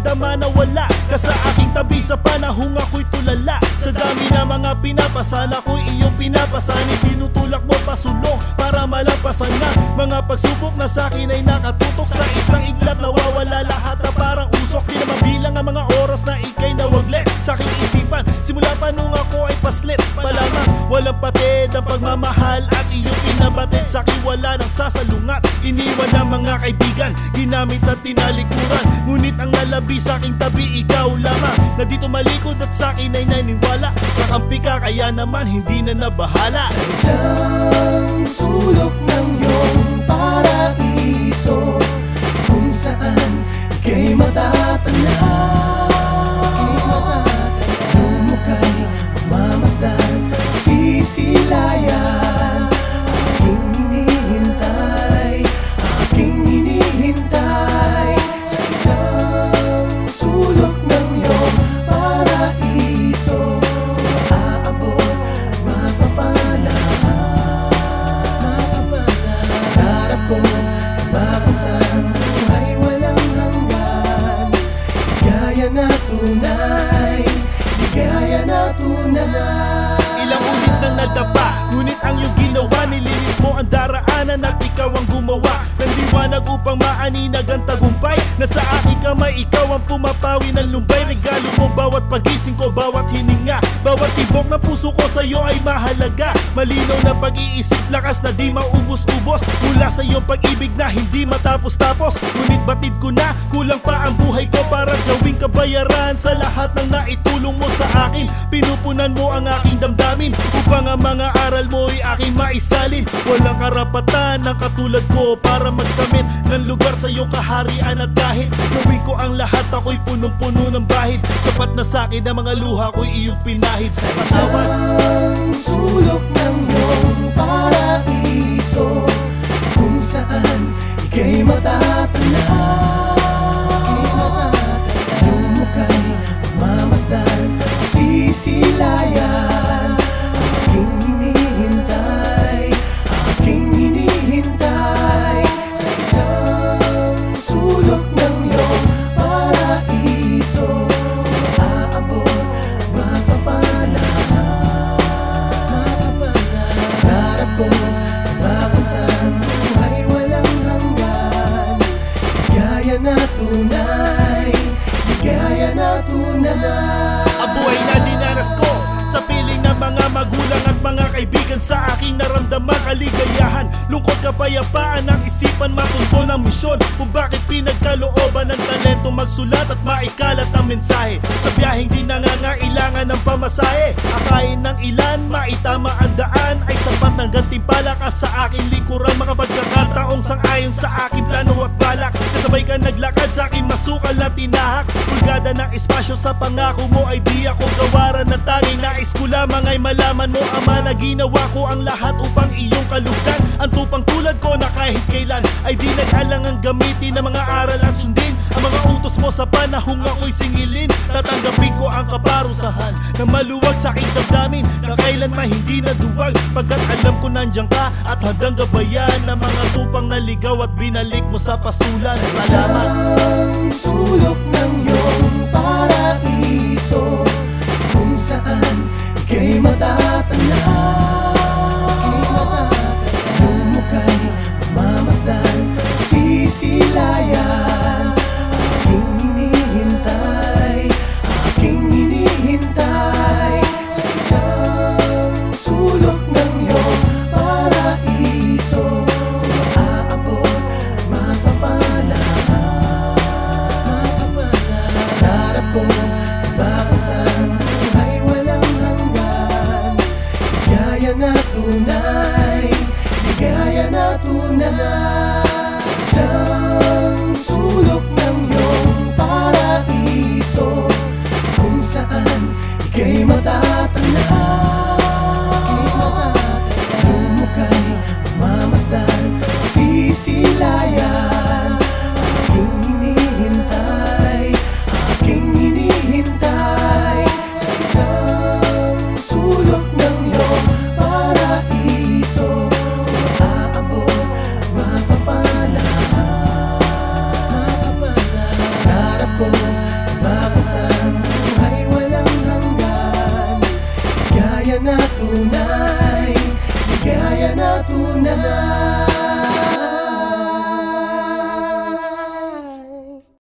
nadarama na wala ka sa aking tabi sa panahong ako'y tulala. Sa dami na mga pinapasan, ako'y iyong pinapasan. Tinutulak mo pasulong para malampasan na mga pagsubok na sa'kin ay nakatutok. Sa isang iglap nawawala lahat na parang usok. Di na mabilang ang mga oras na ika'y nawaglit sa aking isipan. Simula pa nung ako ay paslit pa lamang, walang patid ang pagmamahal at iyong pinabatid. Sa'kin wala nang sasalungat, iniwan ng mga kaibigan, ginamit at tinalikuran. Ngunit ang nalabi sa'king tabi ikaw lamang, na dito malikod at sa'kin ay naniwala. Kakampi ka kaya naman hindi na nabahala. Sa isang sulok ng iyong paraiso, kung saan ika'y matatanaw, iyong muka'y pagmamasdan, sisilayan. Aking hinihintay, aking hinihintay. Sa isang sulok ng iyong paraiso, maaabot at mapapanahan. Darap ko ang makamtan, buhay walang hanggan. Ligaya na tunay, ligaya na tunay. Ilang ulit nang nadapa, ngunit ang iyong ginawa, nilinis mo ang daraanan at ikaw ang gumawa ng liwanag upang maaninag ang tagumpay. Nasa aking kamay, ikaw ang pumapawi ng lumbay. Regalo mo bawat pagising ko, bawat hininga, bawat tibok ng puso ko sa'yo ay mahalaga. Malinaw na pag-iisip, lakas na di maubos-ubos, mula sa iyong pag-ibig na hindi matapos-tapos. Ngunit batid ko na, kulang pa ang buhay ko para gawing kabayaran sa lahat ng naitulong mo sa akin. Pinupunan mo ang aking damdamin upang ang mga aral mo ay aking maisalin. Walang karapatan ng katulad ko para magkamit ng lugar sa iyong kaharian. At kahit gawin ko ang lahat, ako'y punong-puno ng bahid. Sapat na sa'kin ang mga luha ko'y iyong pinahid sa pasawat. Ang sulok ng iyong paraiso, kung saan ika'y matatanaw, iyong muka'y pagmamasdan, sisilayan. Aking hinihintay, aking hinihintay. Sa isang sulok ng iyong paraiso, maaabot at mapapanahan. Darap ko ang makamtan, buhay walang hanggan. Ligaya na tunay, ligaya na tunay. Ang buhay na dinanas ko sa piling ng mga magulang at mga kaibigan, sa aking naramdaman kaligayahan, lungkot, kapayapaan ng isipan, matunto ng misyon kung bakit pinagkalooban ng talento magsulat at maikalat ang mensahe. Sa biyaheng di nangangailangan ng pamasahe, akayin ng ilan maitama ang daan ay sapat ng gantimpala ka sa aking likuran. Mga pagkakataong sang-ayon sa aking plano at balak, kasabay ka naglakad sa aking masukal na tinahak. Pulgada ng espasyo sa pangako mo ay di ako gawaran ng tanging nais ko lamang ay malaman mo, Ama, na ginawa ko ang lahat upang iyong kalugdan. Ang tupang tulad ko na kahit kailan ay di nag-alangang gamitin ng mga aral at sundin ang mga utos mo sa panahong ako'y singilin. Tatanggapin ko ang kaparusahan na maluwag sa aking damdamin, na kailanman hindi naduwag, pagkat alam ko nandiyan ka at handang gabayan ng mga tupang naligaw at binalik mo sa pastulan. Salamat. Ang sulok ng